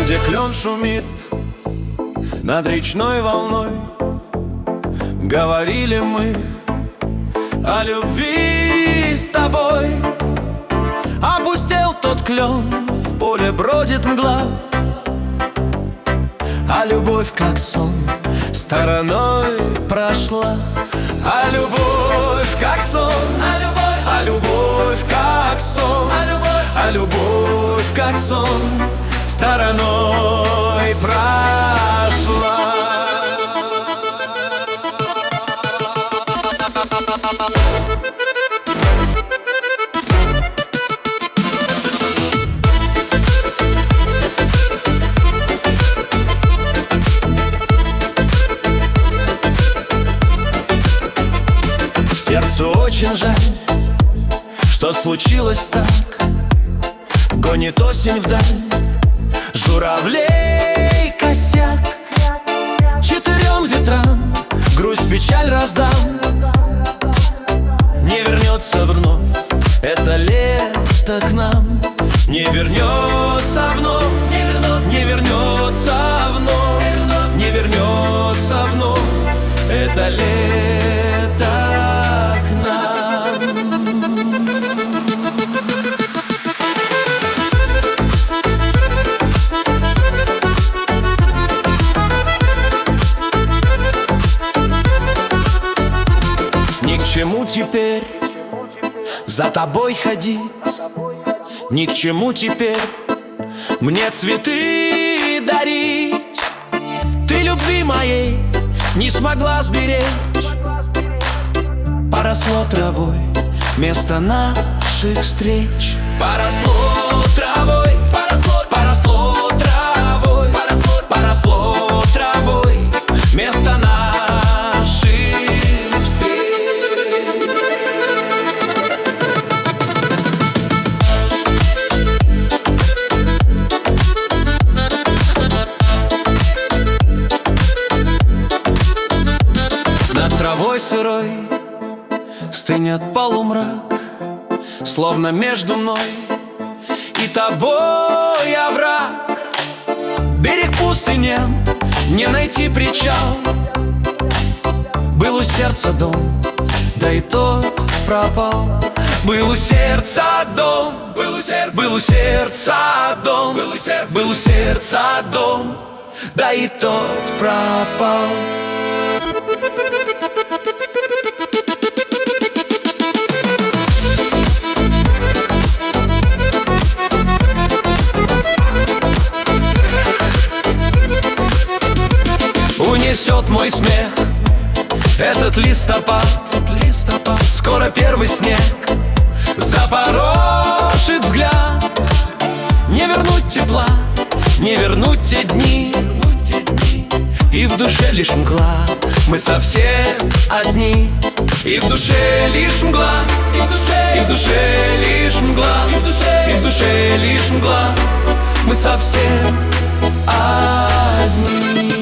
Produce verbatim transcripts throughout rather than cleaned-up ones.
где клен шумит над речной волной, говорили мы о любви с тобой. Опустел тот клен, в поле бродит мгла, а любовь, как сон, стороной прошла. А любовь, как сон, а любовь, а любовь, как сон, а любовь, а любовь, как сон, стороной прошла. Сердцу очень жаль, что случилось так. Гонит осень вдаль журавлей косяк. Четырем ветрам грусть, печаль раздам. Не вернется вновь это лето к нам. Не вернется вновь, не вернется вновь, не вернется вновь это лето к нам. Ни к чему теперь за тобой ходить, ни к чему теперь мне цветы дарить. Ты любви моей не смогла сберечь. Поросло травой место наших встреч. Поросло травой, поросло, поросло травой, поросло, поросло травой место наших встреч. Над травой сырой стынет полумрак, словно между мной и тобой овраг. Берег пустынен, не найти причал. Был у сердца дом, да и тот пропал. Был у сердца дом, был у сердца, был у сердца дом, был у сердца, был у сердца дом, да и тот пропал. Унесет мой смех этот листопад, скоро первый снег запорошит взгляд. Не вернуть тепла, не вернуть те дни, и в душе лишь мгла, мы совсем одни. И в душе лишь мгла, и в душе, и в душе лишь мгла, и в душе, и в душе лишь мгла, мы совсем одни.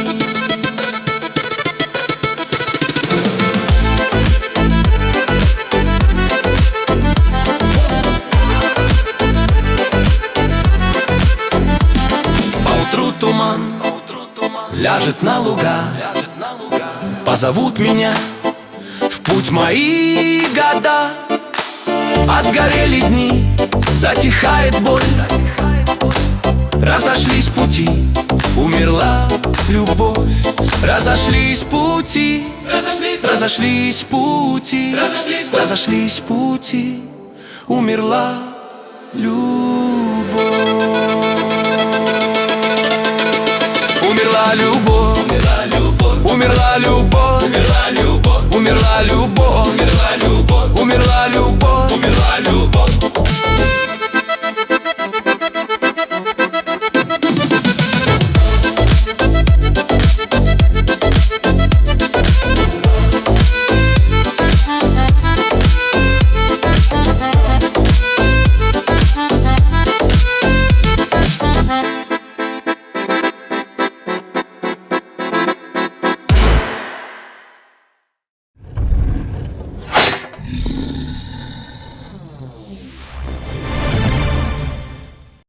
Туман ляжет на луга, позовут меня в путь мои года. Отгорели дни, затихает боль, разошлись пути, умерла любовь. Разошлись пути, разошлись пути, разошлись пути, умерла любовь. Умерла любовь, умерла любовь, умерла любовь, умерла любовь, умерла любовь, умерла любовь, умерла